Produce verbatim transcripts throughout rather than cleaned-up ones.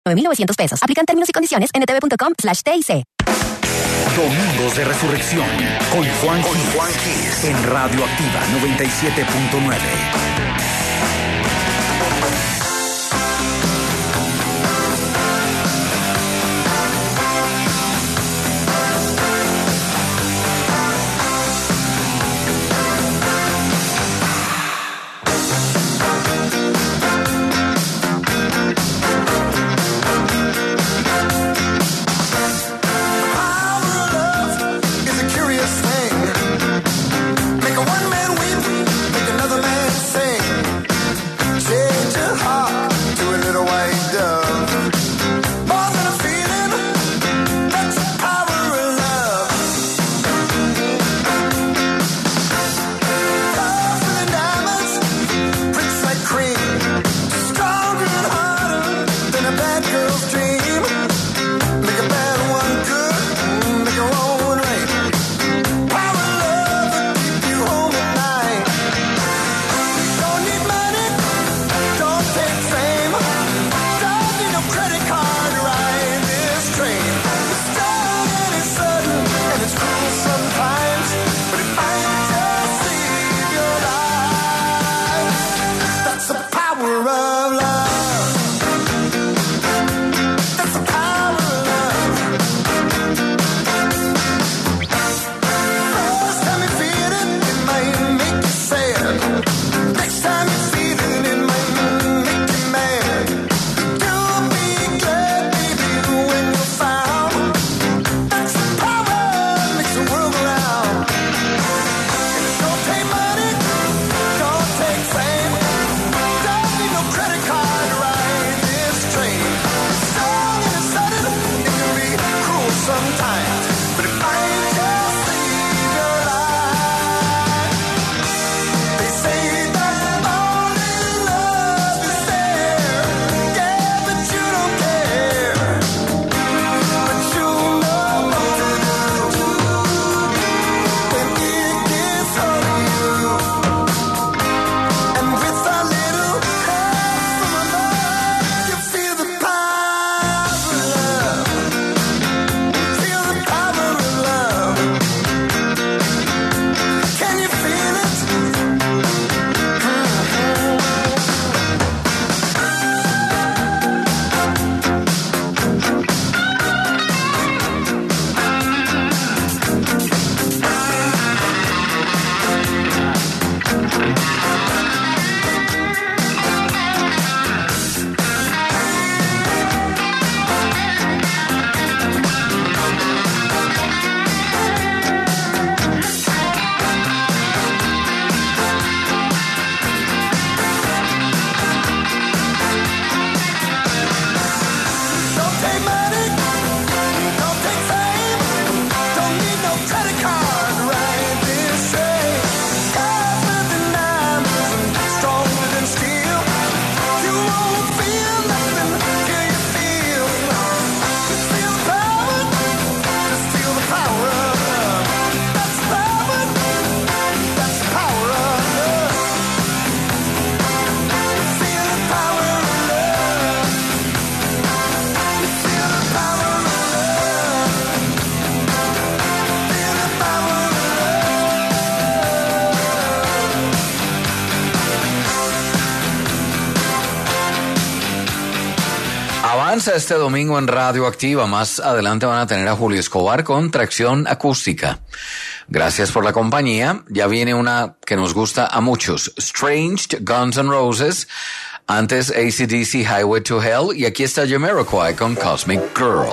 nueve mil novecientos pesos. Aplican términos y condiciones en ntv.com slash TIC. Domingos de Resurrección con Juan, con Juan Gis en Radioactiva noventa y siete punto nueve. Avanza este domingo en Radioactiva. Más adelante van a tener a Julio Escobar con Tracción Acústica. Gracias por la compañía. Ya viene una que nos gusta a muchos. Strange, Guns N' Roses. Antes A C D C, Highway to Hell. Y aquí está Jamiroquai con Cosmic Girl.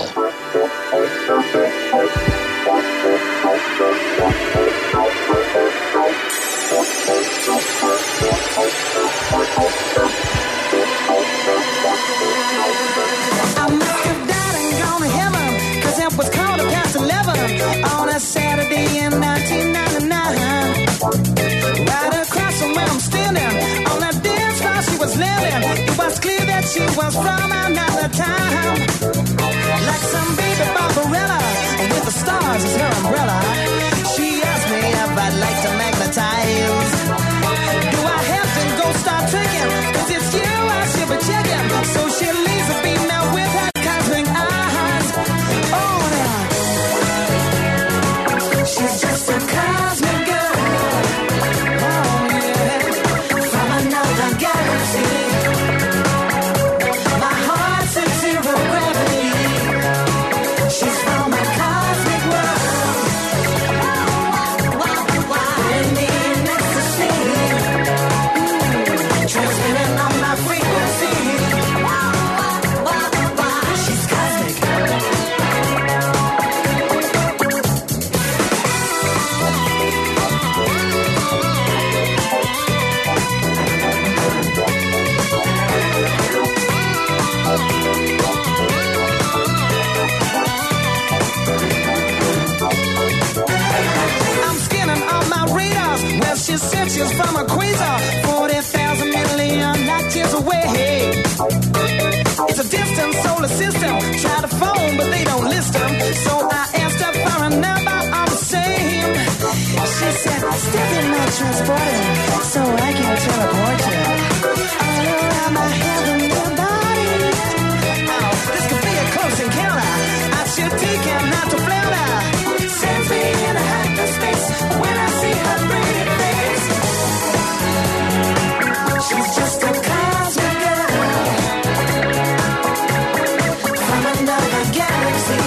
Was quarter past eleven on a Saturday in nineteen ninety-nine. Right across from where I'm standing on that dance floor she was living. It was clear that she was from another time. Like some baby Barbarella with the stars as her umbrella. She asked me if I'd like to magnetize. Do I have to go start tricking? Cause it's you I should be checking. So she leaves a female with her miss them. Try to phone, but they don't list them. So I asked her for a number all the same. She said, step in my transporter so I can teleport you all around my heavenly body. Oh, this could be a close encounter. I should take him out to Florida. Sends me in a hyperspace when I see her pretty face. She's just a cosmic girl from another galaxy.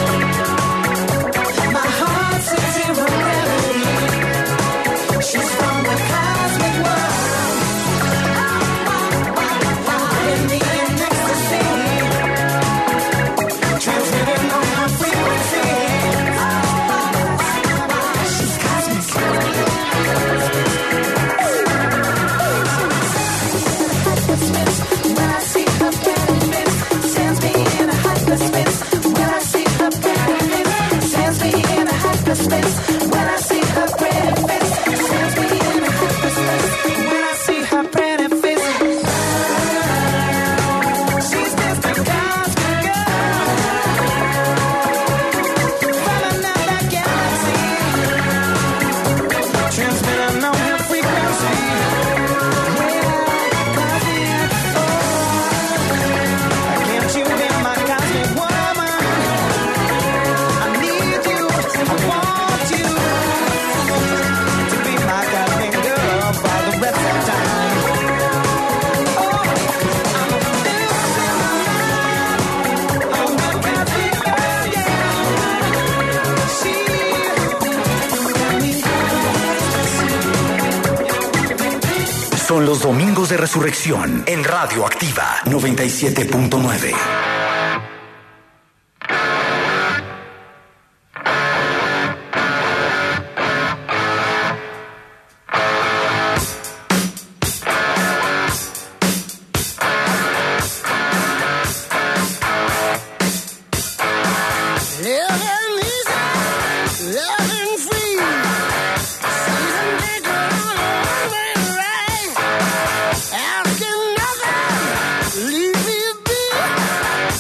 My heart sings zero gravity. She's from the cosmic world. In the ecstasy, transmitting on my frequency. She's cosmic. When I see her pretty face, sends me in a hyperspace. When I see her pretty face, sends me in a hyperspace. When I see her pretty face, sends me in a hyperspace. When I see her pretty face, she's just a cosmic girl from another galaxy, transmitting on her frequency. Son los domingos de resurrección en Radio Activa noventa y siete punto nueve. Asking nothing, leave me be.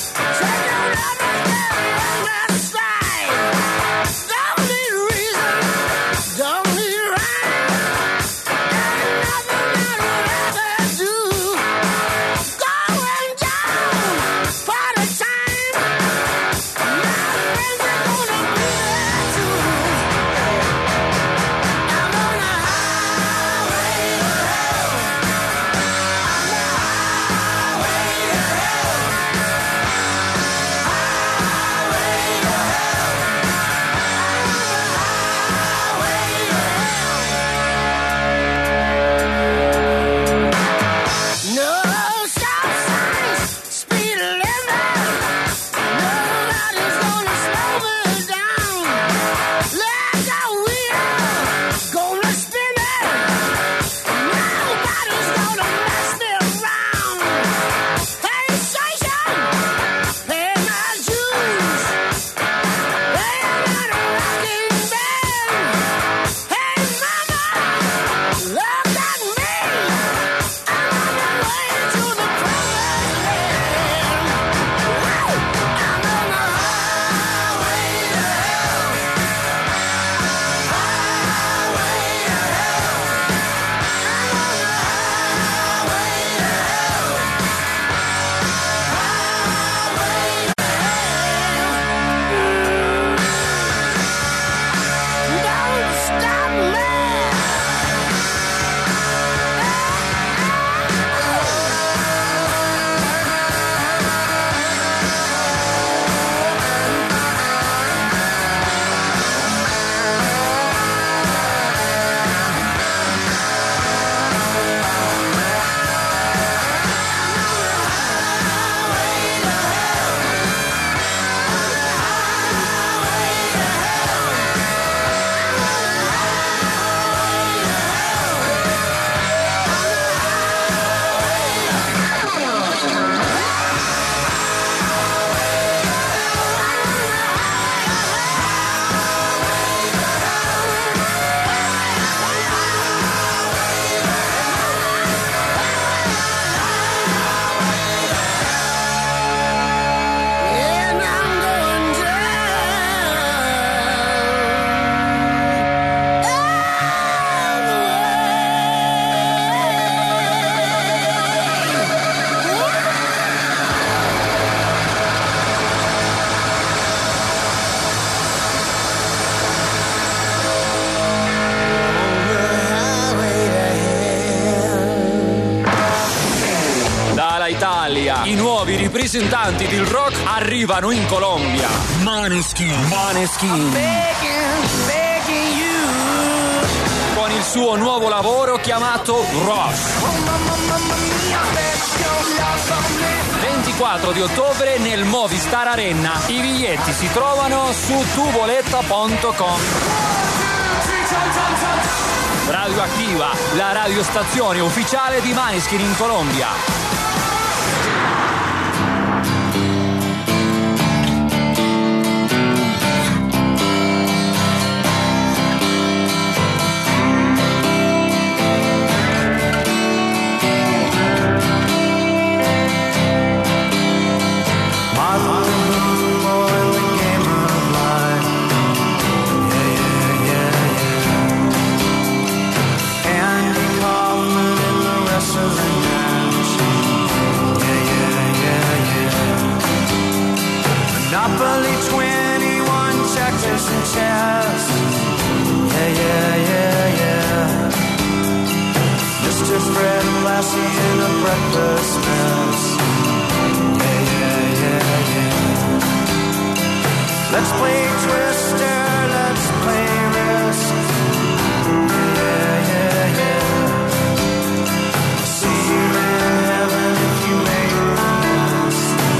i presentanti del rock arrivano in Colombia. Maneskin. Maneskin. Begging, begging you. Con il suo nuovo lavoro chiamato Rush. ventiquattro di ottobre nel Movistar Arena. I biglietti si trovano su tuboletta punto com. Radioattiva, la radiostazione ufficiale di Maneskin in Colombia. Let's play Twister, let's play Risk. Yeah, yeah, yeah. See you in heaven if you make this.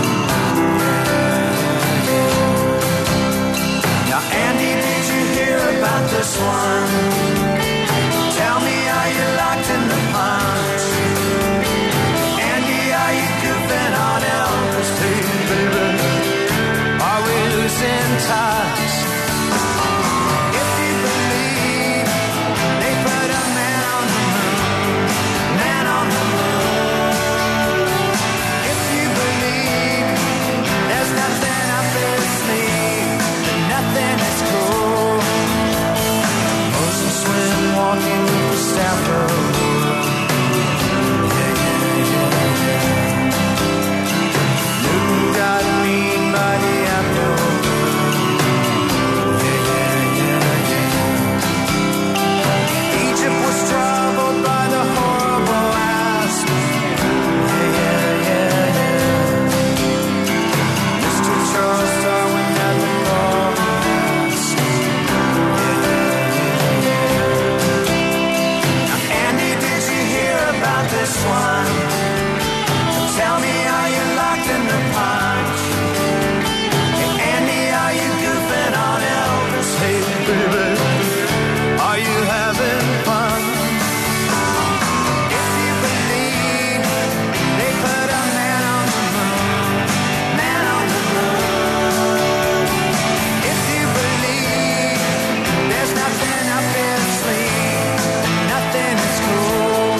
Yeah, yeah. Now, Andy, did you hear about this one? Tell me, are you locked in the punch? Andy, are you goofing on Elvis too, baby? Are we losing touch? If you believe they put a man on the moon, man on the moon. If you believe there's nothing up their sleeve, nothing is cool. Moses went walking with the staff of the world. Yeah, yeah, yeah, yeah. Newton got mean by the apple. Egypt was troubled by the horrible asp. Yeah, yeah, yeah, yeah. Mister Charles Darwin had the golden mask. Yeah, yeah, yeah. Now, Andy, did you hear about this one? Tell me, are you locked in the punch? Hey, Andy, are you goofing on Elvis? Hey, baby, are you having fun? If you believe they put a man on the moon, man on the moon. If you believe there's nothing up their sleeve, nothing is cool.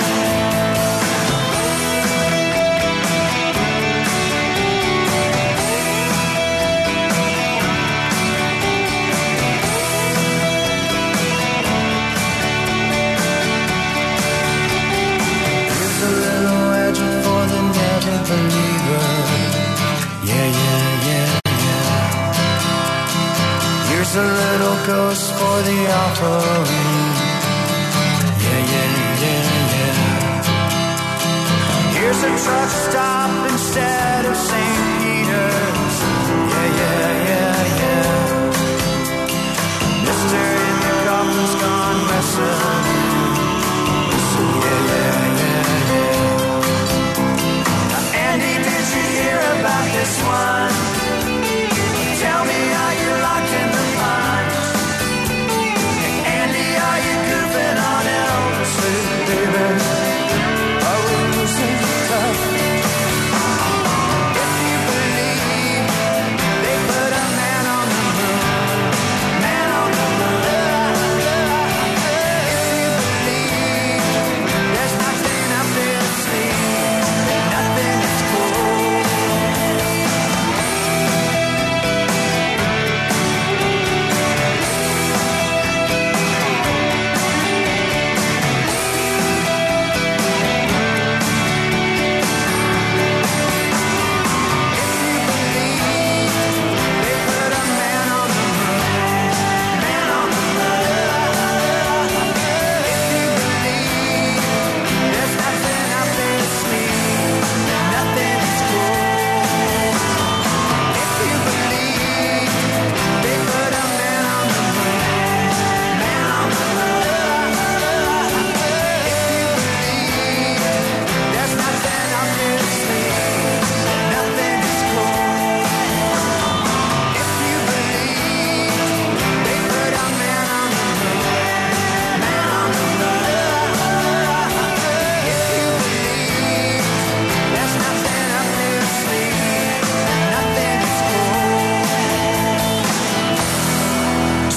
Here's a little legend for the never believer. Yeah, yeah, yeah, yeah. Here's a little ghost for the offering. Yeah, yeah, yeah, yeah. Here's a truck stop instead of Saint Peter's. Yeah, yeah, yeah, yeah. Mister in the coffin's gone messing. Yeah, yeah, yeah, yeah. Now, Andy, did you hear about this one? Tell me, are you locked in the punch? Hey, Andy, are you goofing on Elvis? Hey, baby, are we losing touch? If you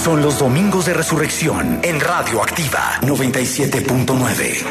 son los Domingos de Resurrección en Radio Activa noventa y siete punto nueve.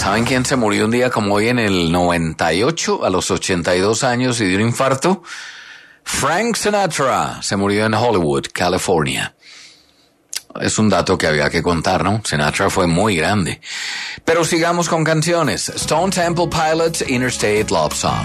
¿Saben quién se murió un día como hoy en el noventa y ocho, a los ochenta y dos años y de un infarto? Frank Sinatra se murió en Hollywood, California. Es un dato que había que contar, ¿no? Sinatra fue muy grande. Pero sigamos con canciones. Stone Temple Pilots, Interstate Love Song.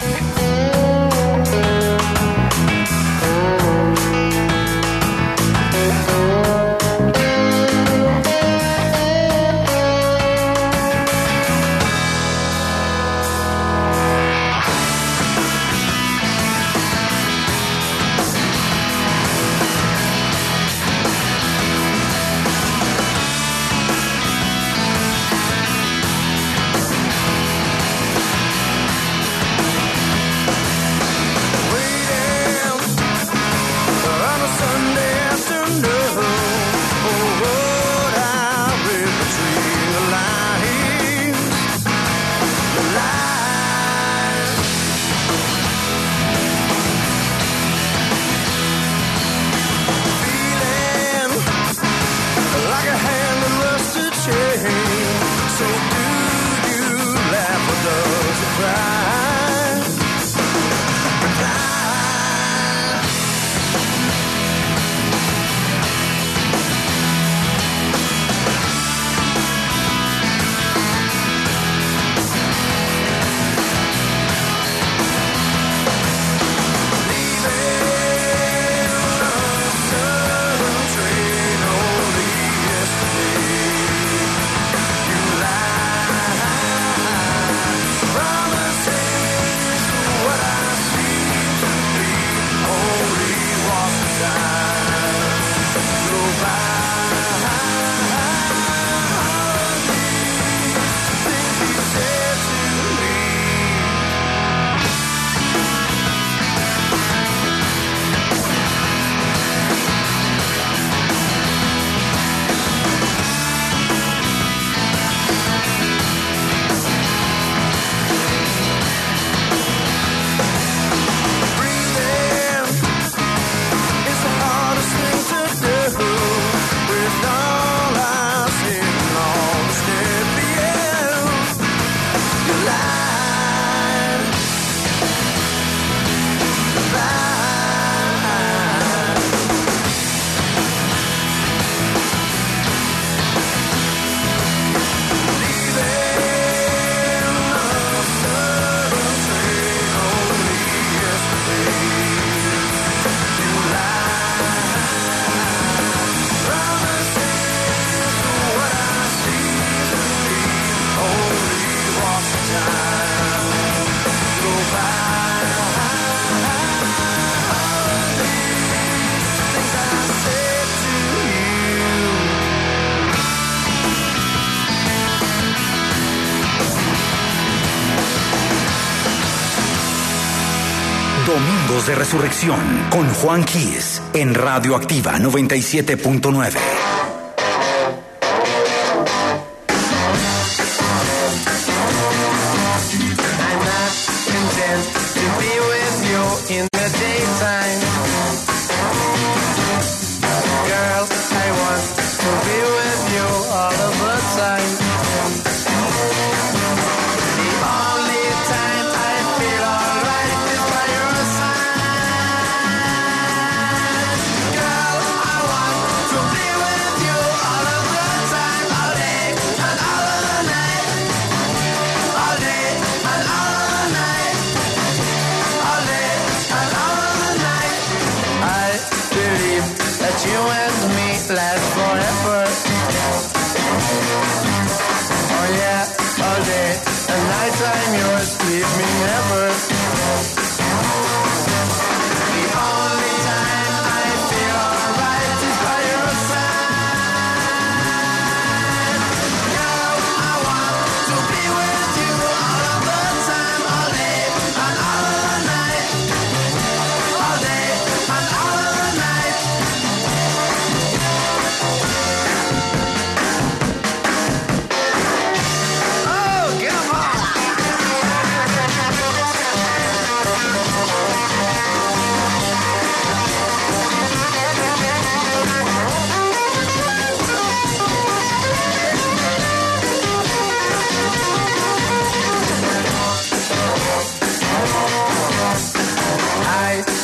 Domingos de Resurrección con Juan Quiz en Radioactiva noventa y siete punto nueve.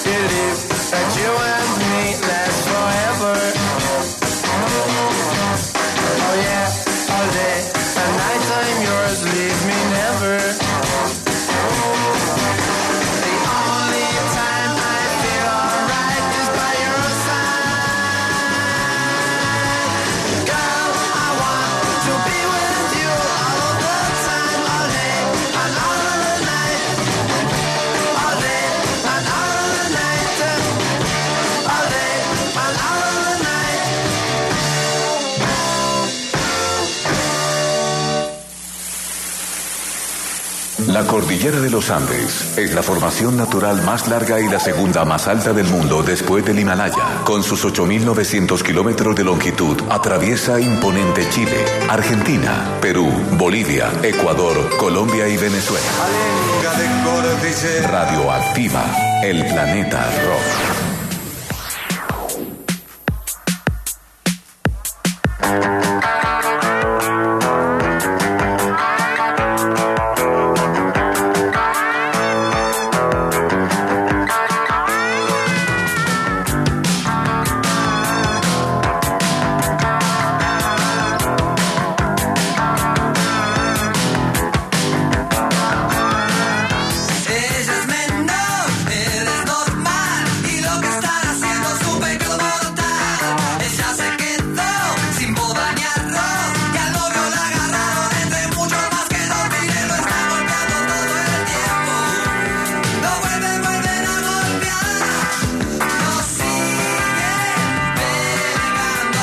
believe that you and me last forever. Oh yeah, all day and night I'm yours, leave me never. The only time I feel alright is by your side. Girl, I want to be with you all of the time, all day and all of the night. All day and all of the night. All day and all of the night. La cordillera de los Andes es la formación natural más larga y la segunda más alta del mundo después del Himalaya. Con sus ocho mil novecientos kilómetros de longitud, atraviesa imponente Chile, Argentina, Perú, Bolivia, Ecuador, Colombia y Venezuela. Radioactiva, el planeta rock. Ellas me no, eres normal y lo que están haciendo es un pecado mortal. Ella se quedó sin boda ni arroz y al novio la agarraron entre muchos más que dormir y lo está golpeando todo el tiempo. No vuelven, vuelven a golpear, no siguen pegando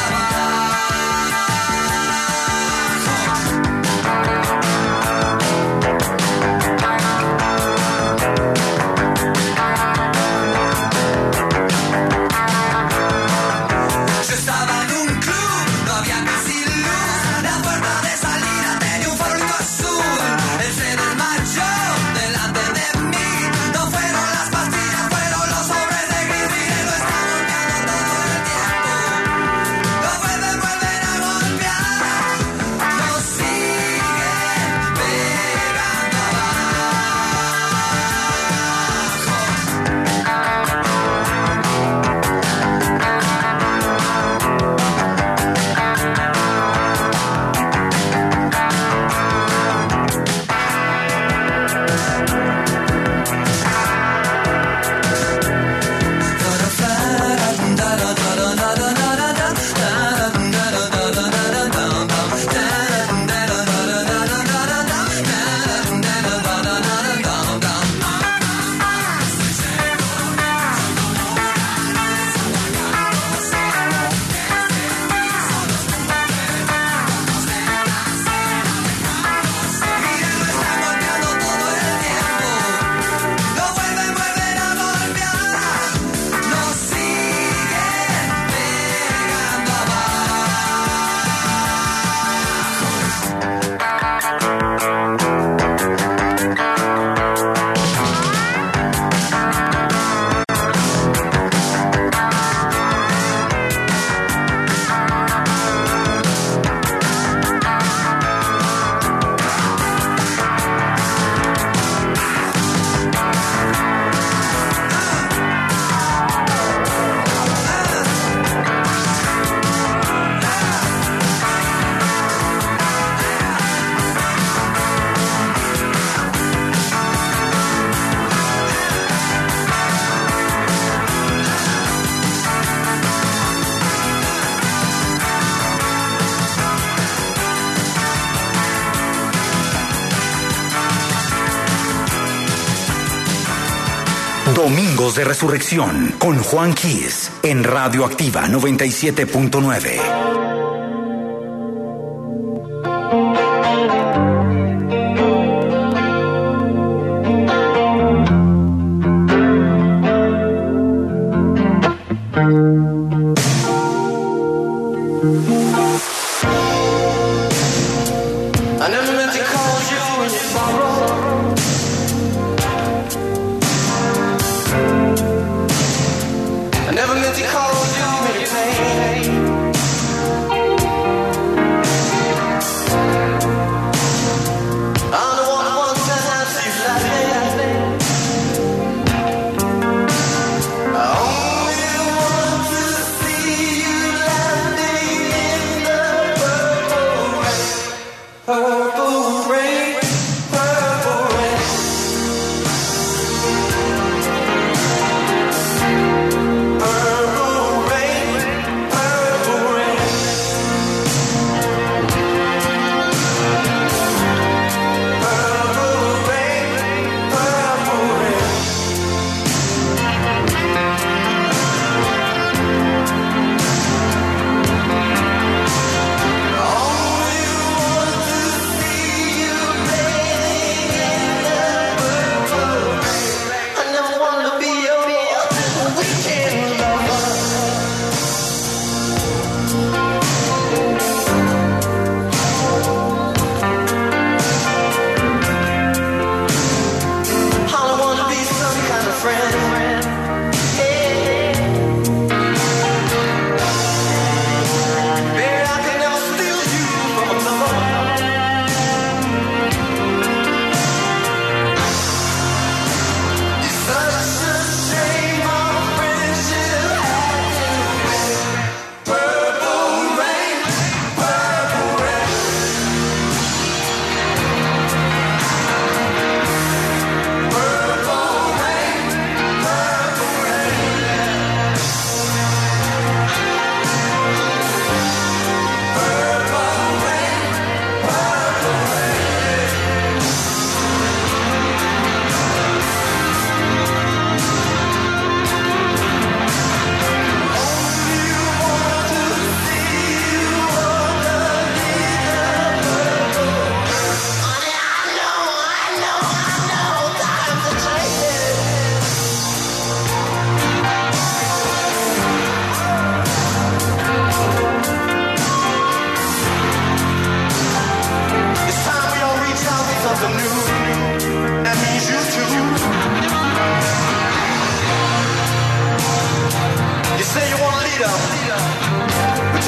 Yo estaba en un club, no había casi luz. La puerta de salida tenía un farolito azul. Él se desmayó delante de mí. No fueron las pastillas, fueron los sobres de gris. Y lo está golpeando todo el tiempo. No vuelven, vuelven a golpear. No siguen pegando Domingos de Resurrección con Juan Kiss en Radioactiva noventa y siete punto nueve. I never meant to call you in your sorrow. I never meant to call you in your pain.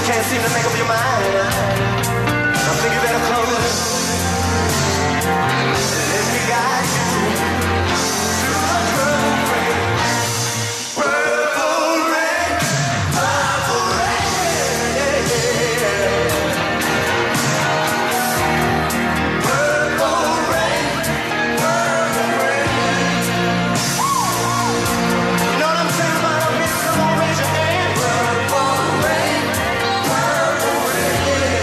can't seem to make up your mind. I think you better close. Let me guide you through the purple rain. Purple rain, purple rain, yeah, yeah. Purple rain, purple rain. You know what I'm saying about a miracle? Come on, raise your hand. Purple rain, purple rain.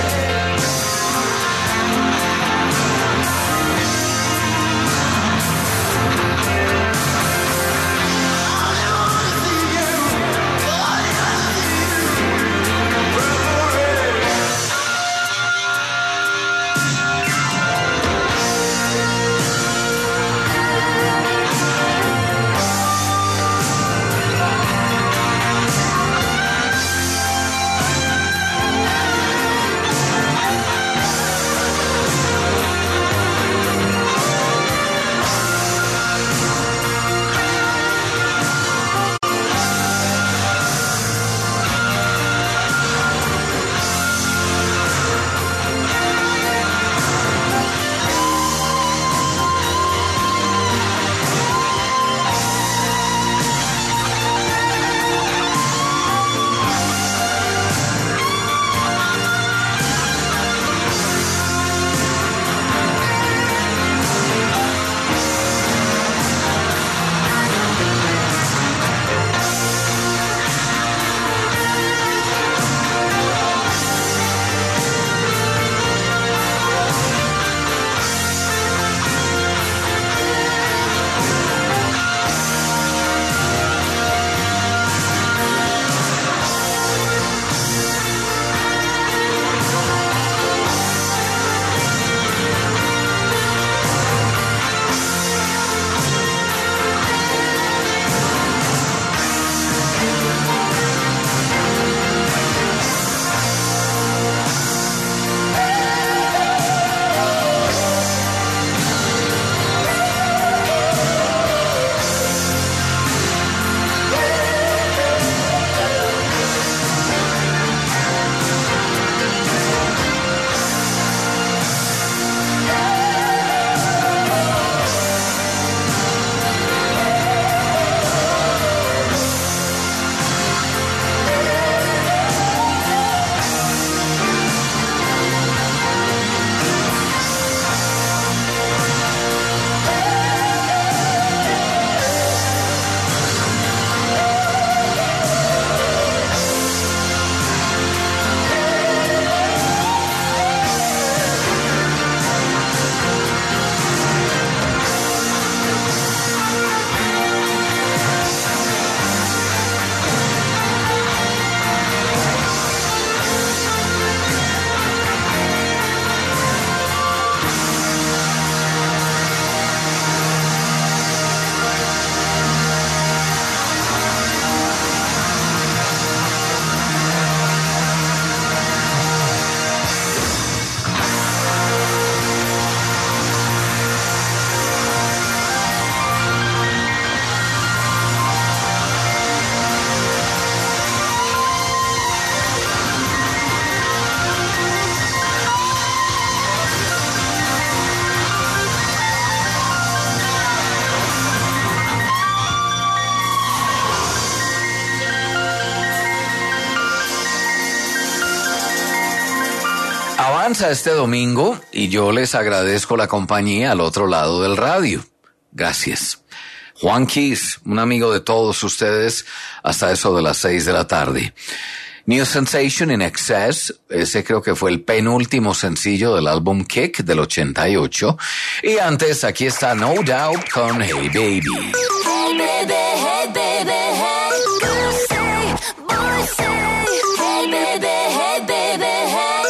Avanza este domingo y yo les agradezco la compañía al otro lado del radio. Gracias. Juan Keys, un amigo de todos ustedes, hasta eso de las seis de la tarde. New Sensation in Excess, ese creo que fue el penúltimo sencillo del álbum Kick del ochenta y ocho. Y antes, aquí está No Doubt con Hey Baby. Hey baby, hey baby, hey. Girls say, boys say, hey baby, hey baby, hey.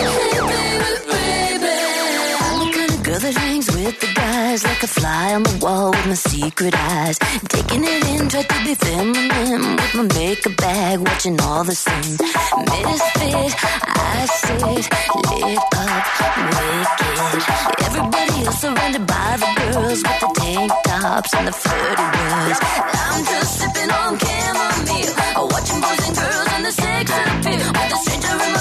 Hey baby, baby. I'm the kind of girl that hangs with the guys like a fly on the wall with my secret eyes. Taking it in, try to be feminine with my makeup bag, watching all the scenes. Misfit, I sit, lit up, wicked. Everybody else surrounded by the girls with the tank tops and the flirty words. I'm just sipping on chamomile, watching boys and girls and the sex appeal with a stranger in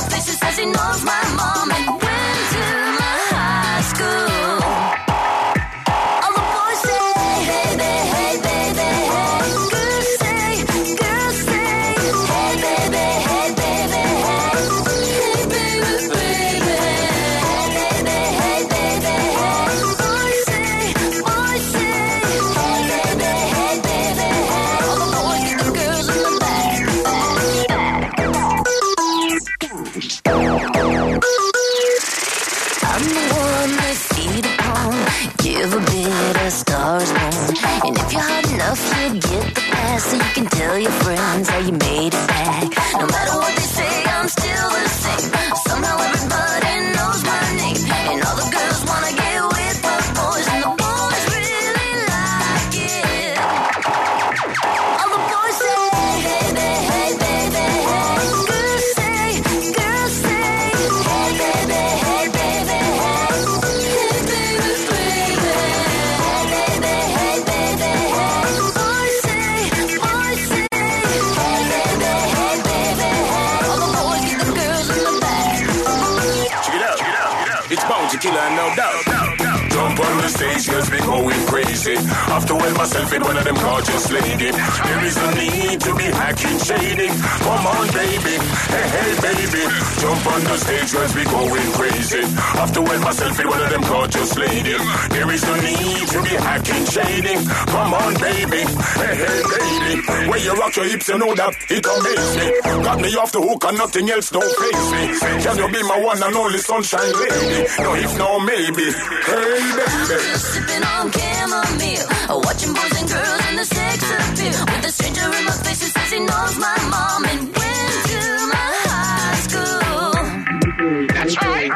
fast so you can tell your friends how you made it back. No matter what they say, I'm still the same. Somehow everybody knows my name. And all the girls wanna get with the boys, and the boys really like it. All the boys say, hey, baby, hey, baby, hey. Girls say, girls say, hey, baby, hey, baby, hey. Hey, baby, baby. Hey, baby, hey, baby, hey. Boys say, boys say, hey, baby, hey, baby, hey. All the boys get the girls in the back. Check it out, check it out, check it out. It's Bounty Killer, no doubt. Jump on the stage, girls be going crazy. Have to wear myself in one of them gorgeous lady. There is no need to be hacking shady. Come on, baby, hey, hey, baby. Jump on the stage, girls be going crazy. Have to wear myself in one of them gorgeous lady. There is no need to be hacking shady. Come on, baby, hey, hey, baby. When you rock your hips, you know that it amazes me. Got me off the hook and nothing else don't face me. Can you be my one and only sunshine lady? No, if no, maybe. Hey, baby. Sipping on chamomile, watching boys and girls in the sex appeal. With a stranger in my face who says he knows my mom and went to my high school. That's right.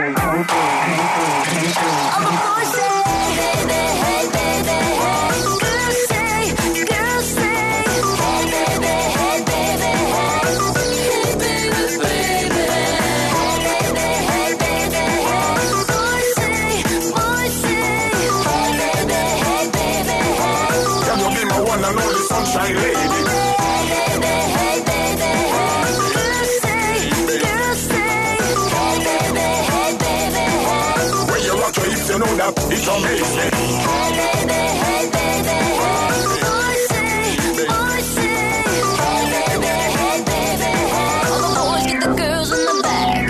All the boys say, hey, baby, hey, baby, hey. Girls say, girls say, hey, baby, hey, baby, hey. Hey, baby, baby. Hey, baby, hey, baby, hey. Boys say, boys say, hey, baby, hey, baby, hey. Can you be my one and only sunshine lady? Hey, baby, hey, baby, hey. Girls say, girls say, hey, baby, hey, baby, hey. When you rock your hips, you know that it's amazing. Hey, baby, hey, baby, hey. Boys say, boys say, hey, baby, hey, baby, hey. All the boys get the girls in the back.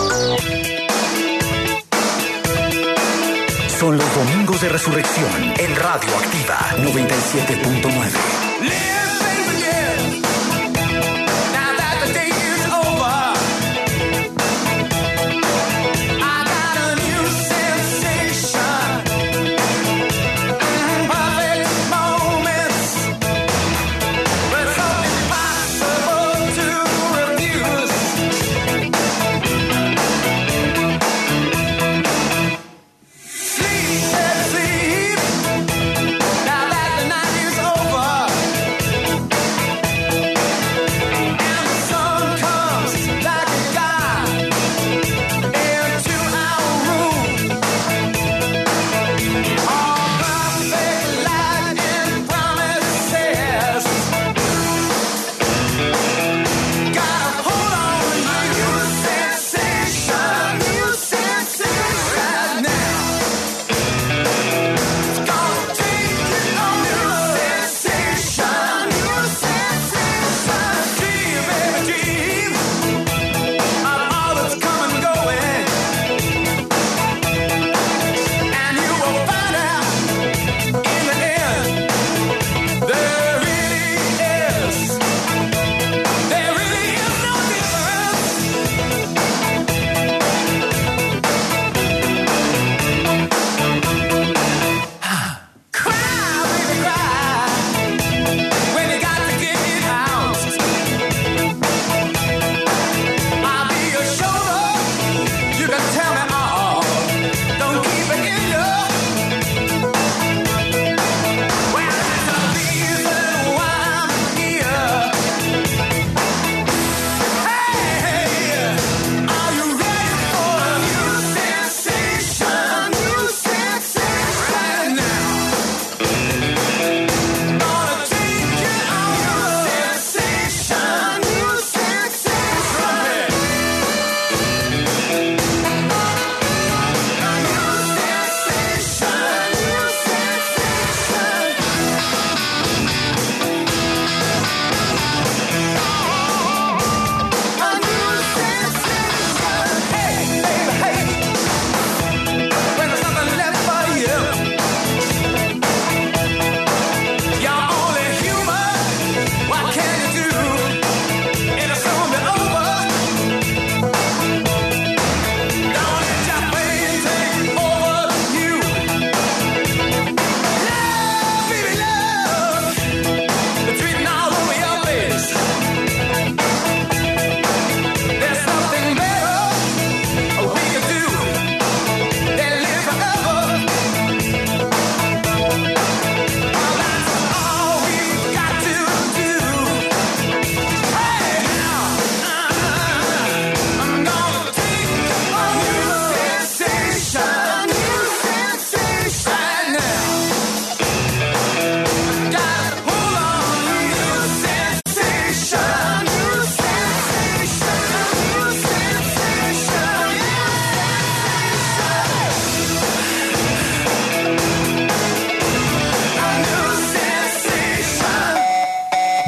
Son los domingos de resurrección en Radio Activa noventa y siete punto nueve. Now that the night is over,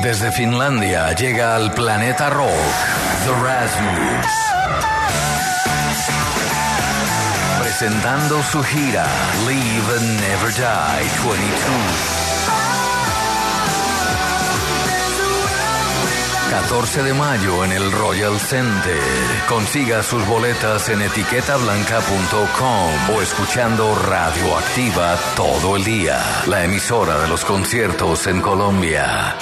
Desde Finlandia llega al planeta rock, The Rasmus. Presentando su gira Live and Never Die veintidós. catorce de mayo en el Royal Center. Consiga sus boletas en etiqueta blanca punto com o escuchando Radioactiva todo el día, la emisora de los conciertos en Colombia.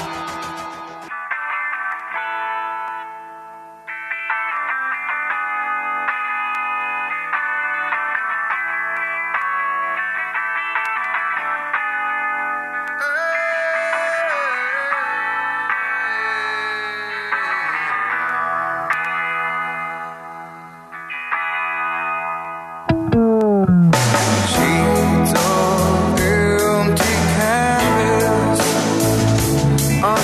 She's an empty canvas.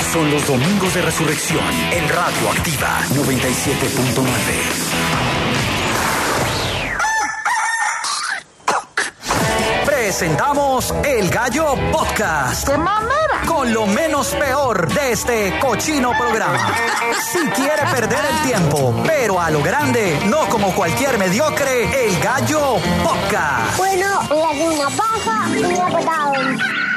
son los domingos de resurrección en Radio Activa noventa y siete punto nueve. Presentamos El Gallo Podcast. ¡Qué mamera! Con lo menos peor de este cochino programa. Si quiere perder el tiempo, pero a lo grande, no como cualquier mediocre, El Gallo Podcast. Bueno, voy a hacer una paja y una patada.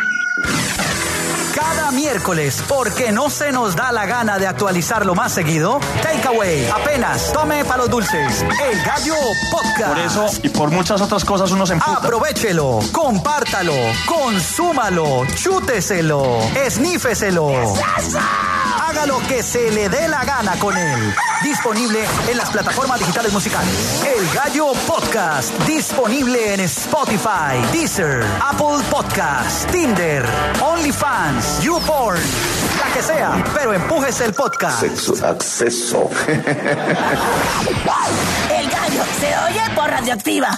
Cada miércoles, porque no se nos da la gana de actualizarlo más seguido, Takeaway, apenas tome para los dulces, El Gallo Podcast. Por eso y por muchas otras cosas uno se emputa. Aprovechelo, compártalo, consúmalo, chúteselo, esnífeselo. Haga lo que se le dé la gana con él. Disponible en las plataformas digitales musicales. El Gallo Podcast, disponible en Spotify, Deezer, Apple Podcast, Tinder, OnlyFans, YouPorn, la que sea, pero empújese el podcast. Sexo, acceso. El Gallo se oye por Radioactiva.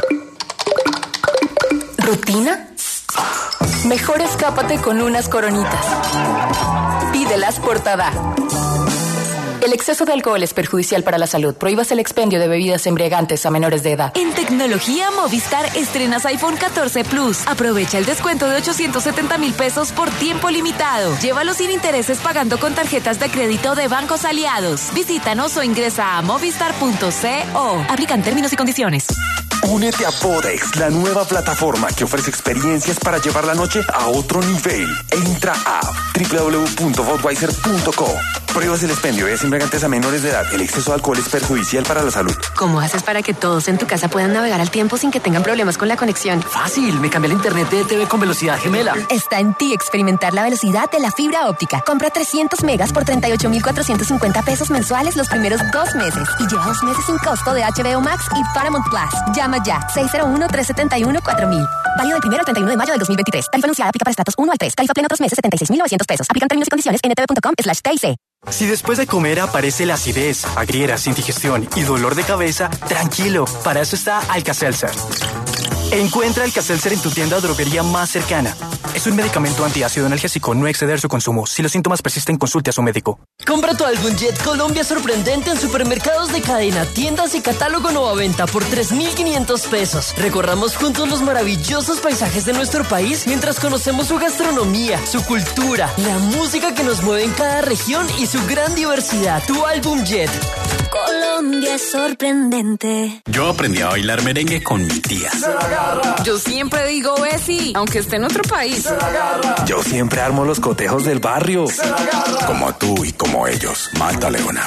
¿Rutina? Mejor escápate con unas coronitas. Pídelas por Tada. El exceso de alcohol es perjudicial para la salud. Prohíbas el expendio de bebidas embriagantes a menores de edad. En tecnología Movistar estrenas iPhone catorce Plus. Aprovecha el descuento de ochocientos setenta mil pesos por tiempo limitado. Llévalo sin intereses pagando con tarjetas de crédito de bancos aliados. Visítanos o ingresa a movistar punto co. Aplican términos y condiciones. Únete a Vodex, la nueva plataforma que ofrece experiencias para llevar la noche a otro nivel. Entra a doble u doble u doble u punto budweiser punto co. Prohíbas el expendio de bebidas embriagantes a menores de edad. El exceso de alcohol es perjudicial para la salud. ¿Cómo haces para que todos en tu casa puedan navegar al tiempo sin que tengan problemas con la conexión? Fácil, me cambié el internet de T V con velocidad gemela. Está en ti experimentar la velocidad de la fibra óptica. Compra trescientos megas por treinta y ocho mil cuatrocientos cincuenta pesos mensuales los primeros dos meses. Y lleva dos meses sin costo de H B O Max y Paramount Plus. Llama ya, seis cero uno, tres siete uno, cuatro mil. Válido del primero al treinta y uno de mayo del dos mil veintitrés. Tarifa anunciada aplica para estratos uno al tres. Tarifa plena otros meses, setenta y seis mil novecientos pesos. Aplican términos y condiciones en ntv.com slash TIC. Si después de comer aparece la acidez, agrieras, indigestión y dolor de cabeza, tranquilo, para eso está Alka-Seltzer. Encuentra Alka-Seltzer en tu tienda o droguería más cercana. Es un medicamento antiácido analgésico, no exceder su consumo. Si los síntomas persisten, consulte a su médico. Compra tu álbum Jet Colombia sorprendente en supermercados de cadena, tiendas y catálogo nueva venta por tres mil quinientos pesos. Recorramos juntos los maravillosos paisajes de nuestro país mientras conocemos su gastronomía, su cultura, la música que nos mueve en cada región y su gran diversidad. Tu álbum Jet. Colombia es sorprendente. Yo aprendí a bailar merengue con mi tía. Yo siempre digo Bessie, aunque esté en otro país. Yo siempre armo los cotejos del barrio. Como tú y como ellos. Malta Leona.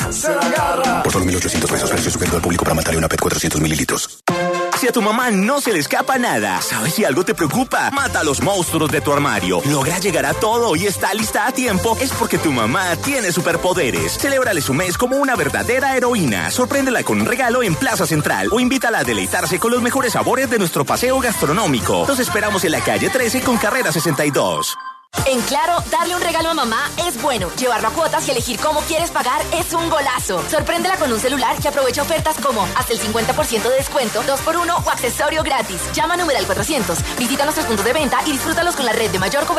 Por solo mil ochocientos pesos. Precio sugerido al público para Malta Leona P E T cuatrocientos mililitros. Si a tu mamá no se le escapa nada, ¿sabes si algo te preocupa? Mata a los monstruos de tu armario. Logra llegar a todo y está lista a tiempo. Es porque tu mamá tiene superpoderes. Celébrale su mes como una verdadera heroína. Sorpréndela con un regalo en Plaza Central o invítala a deleitarse con los mejores sabores de nuestro paseo gastronómico. Los esperamos en la calle trece con carrera sesenta y dos. En Claro, darle un regalo a mamá es bueno. Llevarlo a cuotas y elegir cómo quieres pagar es un golazo. Sorpréndela con un celular que aprovecha ofertas como hasta el cincuenta por ciento de descuento, dos por uno o accesorio gratis. Llama a numeral cuatrocientos. Visita nuestros puntos de venta y disfrútalos con la red de mayor cobertura